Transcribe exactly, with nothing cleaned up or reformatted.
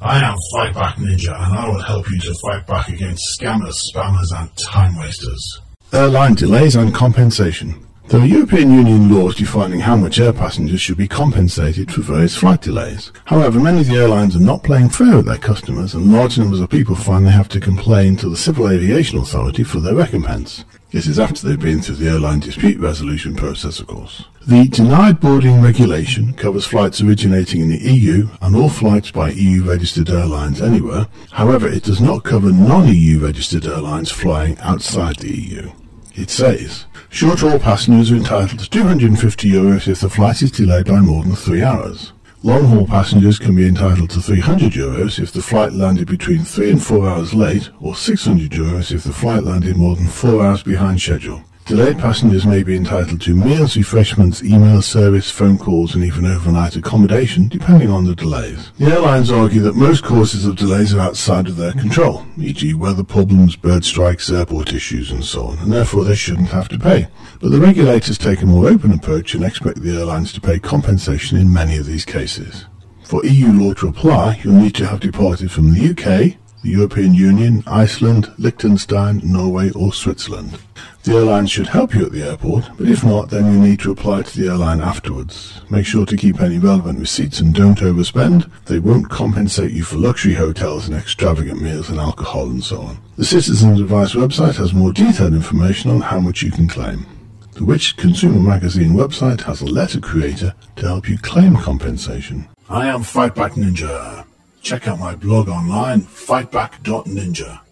I am Fightback Ninja, and I will help you to fight back against scammers, spammers and time wasters. Airline delays and compensation. There are European Union laws defining how much air passengers should be compensated for various flight delays. However, many of the airlines are not playing fair with their customers, and large numbers of people find they have to complain to the Civil Aviation Authority for their recompense. This is after they've been through the airline dispute resolution process, of course. The Denied Boarding Regulation covers flights originating in the E U and all flights by E U-registered airlines anywhere. However, it does not cover non-E U-registered airlines flying outside the E U. It says, short-haul passengers are entitled to two hundred fifty euros if the flight is delayed by more than three hours. Long-haul passengers can be entitled to three hundred euros if the flight landed between three and four hours late, or six hundred euros if the flight landed more than four hours behind schedule. Delayed passengers may be entitled to meals, refreshments, email service, phone calls and even overnight accommodation, depending on the delays. The airlines argue that most causes of delays are outside of their control, for example weather problems, bird strikes, airport issues and so on, and therefore they shouldn't have to pay. But the regulators take a more open approach and expect the airlines to pay compensation in many of these cases. For E U law to apply, you'll need to have departed from the U K, the European Union, Iceland, Liechtenstein, Norway or Switzerland. The airline should help you at the airport, but if not, then you need to apply to the airline afterwards. Make sure to keep any relevant receipts and don't overspend. They won't compensate you for luxury hotels and extravagant meals and alcohol and so on. The Citizens Advice website has more detailed information on how much you can claim. The Which Consumer Magazine website has a letter creator to help you claim compensation. I am Fightback Ninja. Check out my blog online, fightback dot ninja.